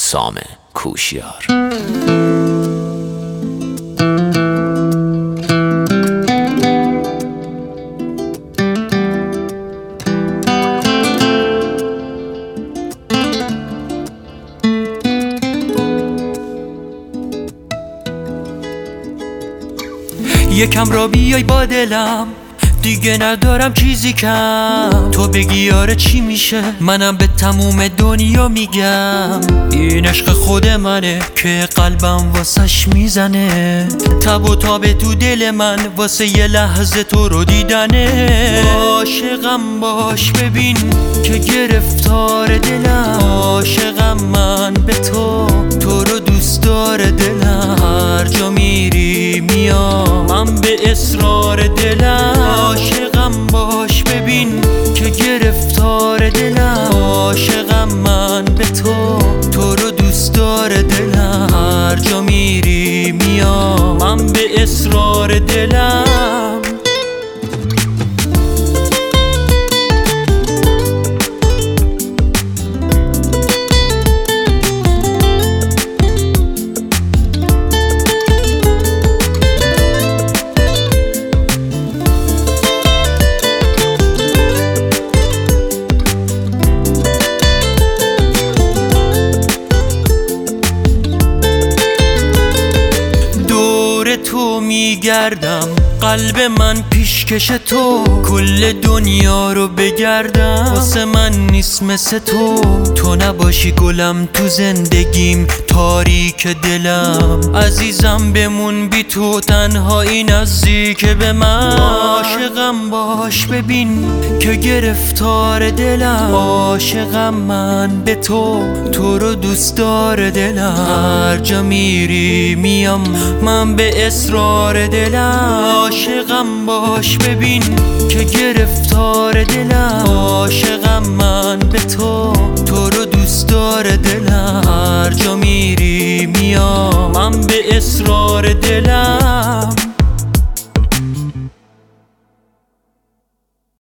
سام کوشیار. یکم را بیای با دلم، دیگه ندارم چیزی کم. تو بگی آره چی میشه، منم به تموم دنیا میگم. این عشق خود منه که قلبم واسش میزنه، تب و تاب تو دل من واسه یه لحظه تو رو دیدنه. عاشقم باش ببین که گرفتار دلم، عاشقم من به تو، تو رو دوست داره دلم. هر جا میری میام من به اصرار دلم. عاشقم باش ببین که گرفتار دلم، عاشقم من به تو، تو رو دوست داره دلم. هر جا میری میام من به اصرار دلم. تو میگردم قلب من پیشکش تو، کل دنیا رو بگردم واسه من نیست مثل تو. تو نباشی گلم تو زندگیم، تاریک دلم. عزیزم بمون بی تو، تنهایی نزدیک به من. عاشقم باش ببین که گرفتار دلم، عاشقم من به تو، تو رو دوست داره دلم. هر جا میری میام من به اصرار دلم. عاشقم باش ببین که گرفتار دلم، عاشقم من به تو، تو رو دوست داره دلم. هر جا میری میام من به اصرار دلم.